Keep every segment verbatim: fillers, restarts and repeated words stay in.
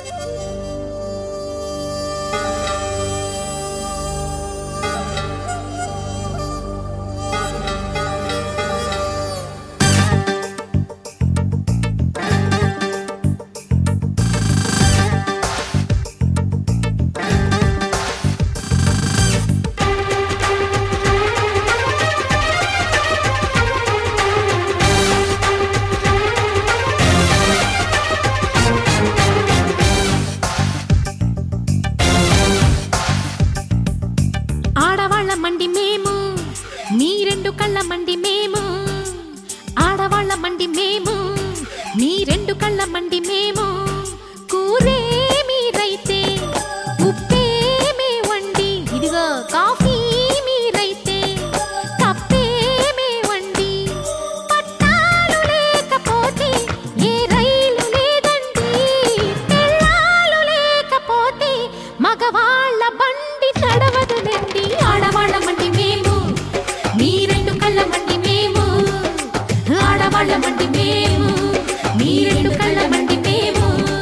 మండి మేము నీ రెండు కళ్ళ మండి మేము ఆడవాళ్ళ మండి మేము నీ రెండు కళ్ళ మండి మేము కూరే మీరైతే ఉప్పే మే వండి ఇదిగో కాఫీ మీరైతే కప్పే మే వండి పట్టాలు లేకపోతే ఏ రైలు లేదండి తెల్లాలు లేకపోతే మగవాళ్ళ బండి తడవదులండి ఆడవాళ్ళ మండి మేము నీ రెండు కళ్ళ మండి మేము ఆడవాళ్ళ మండి మేము నీ రెండు కళ్ళ మండి మేము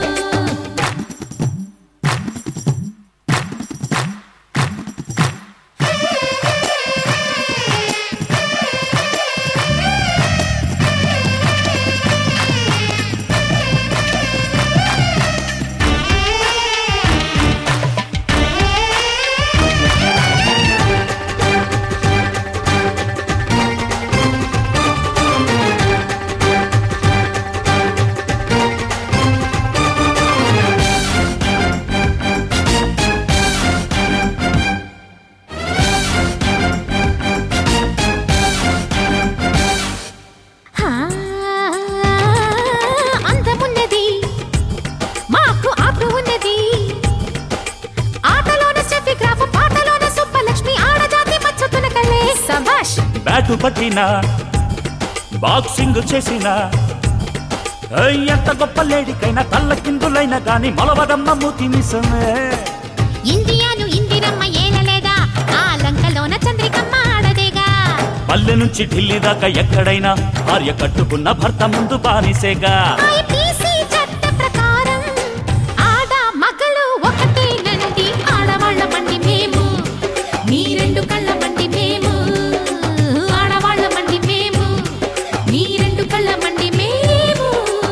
బ్యాటు పట్టిన బాక్సింగ్ చేసిన ఎంత గొప్ప లేడికైనా తల్ల కిందులైనా గాని మొలవదమ్మ మూతి మిసమే ఇండియాను ఇందిరమ్మ ఏలలేదా ఆ లంకలోన చంద్రికమ్మ ఆడదేగా పల్లె నుంచి ఢిల్లీ దాకా ఎక్కడైనా భార్య కట్టుకున్న భర్త ముందు బానిసేగా ఐపీసీ చట్ట ప్రకారం ఆడ మగలు ఒకటేనండి ఆడవాళ్ళ మండి మేము నీ రెండు కళ్ళ మండి మేము ఆడవాళ్ళ మండి మేము నీ రెండు కళ్ళ మండి మేము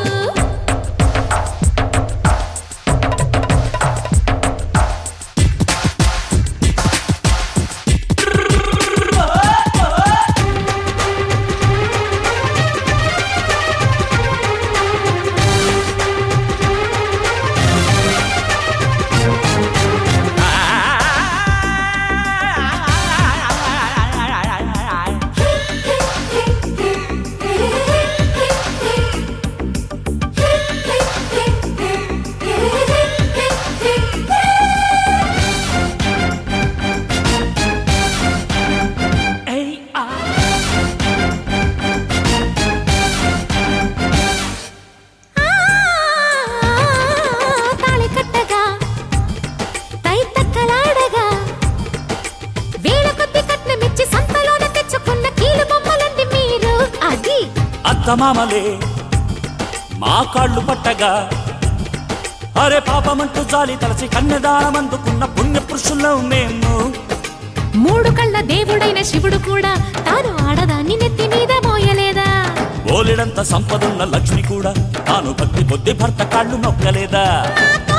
అత్తమామలే మా కాళ్ళు పట్టగా అరే పాపమంటూ జాలి తలచి కన్యదానమందుకున్న పుణ్య పురుషులం మేము మూడు కళ్ళ దేవుడైన శివుడు కూడా తాను ఆడదాన్ని నెత్తి మీద మోయలేదా ఓలిడంత సంపదున్న లక్ష్మి కూడా తాను భక్తి కొద్ది భర్త కాళ్ళు నొక్కలేదా